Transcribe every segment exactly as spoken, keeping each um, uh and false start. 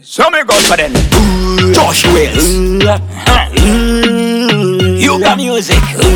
So me go for them. Josh Wales. You got music.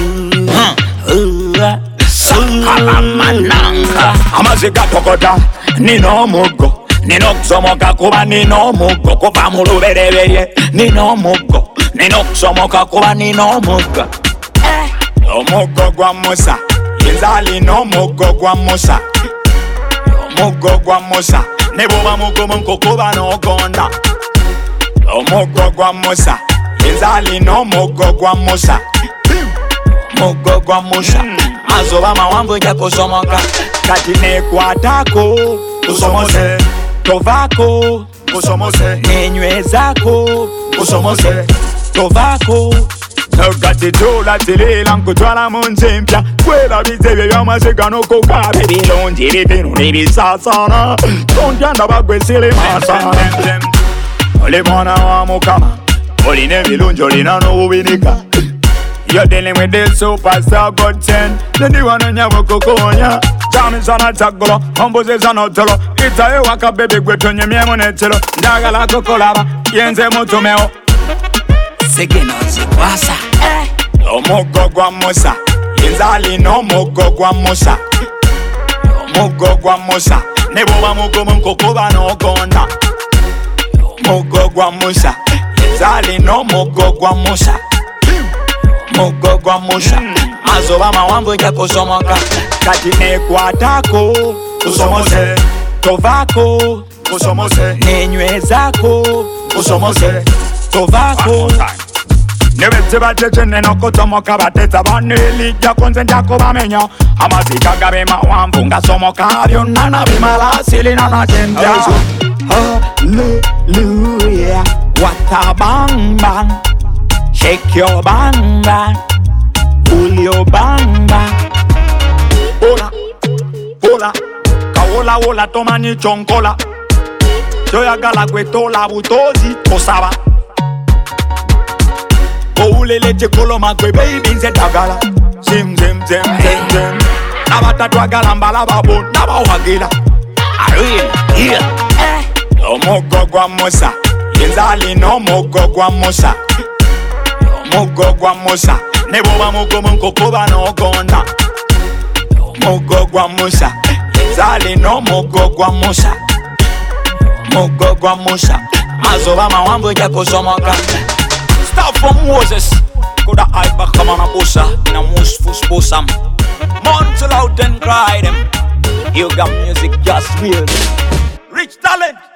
Sakalamananga. Amazika tokoda. Nino mugo. Nino kusomoka kuba nino mugo. Kuba mulubereye. Nino mugo. Nino kusomoka kuba nino mugo. Omugo gwa Musa. Yenzali no mugo gwa Musa. Omugo gwa Musa. Neboba mugo munko kuba no gonda. Omugo gwa Musa. Yenzali no mugo gwa Musa. Mugo gwa Musa. Azoba mawambo ya kusomoka. Kati nekwatako kusomose. Tovako kusomose. Nenywezako kusomose. Tovako Nogati dola tilela nkutwala munzimpya Kwela bizebe by'amaseka n'okuka Bilungi bibinu n'ebisasana Tonjanda bagwesile masana Oli mwana wa Mukama Olina ebirungi olina n'obubinika You're dealing with this superstar God sent Ndi wanonyawo kukonya Chamisana chagolo Ombuzizana otolo Itaye waka bebe gwe tonyemyemu n'ekiro Njagala kukulaba Yenze mutumeo Segeno zikwasa eh. Omugo gwa Musa Yenzali no mugo gwa Musa Omugo gwa Musa Neboba mugo munko kuba no gonda Omugo gwa Musa Yenzali no mugo gwa Musa Mugo gwa Musa Azoba mawambo ya kusomoka Kati nekwatako kusomose Tovako kusomose Nenywezako kusomose Tovako Nebetse batechene nokutomoka bateta banelija konze njako bamenya Amazika gabe mawambu nga somoka byonna na bimala silina na jenda Hallelujah What a bang bang Shake your bang bang Pull your bang bang Hola, hola Kaola hola tomani chonkola Choyagala kwetola butozi tosaba Koulele chekolo magwe baby nze tagala Zim zim zim zim zim Nabata twagala mbala babo nabawagila Aril, here Omugo gwa Musa Yenzali no mugo gwa Musa Omugo gwa Musa Neboba mugo munko kuba no gonda Omugo gwa Musa Yenzali no mugo gwa Musa Mugo gwa Musa Azoba mawambo ya kusomoka Stop from Moses Coulda hype back come on a bussa In a moose fuss bussam Months out and cry them You got music just real Rich talent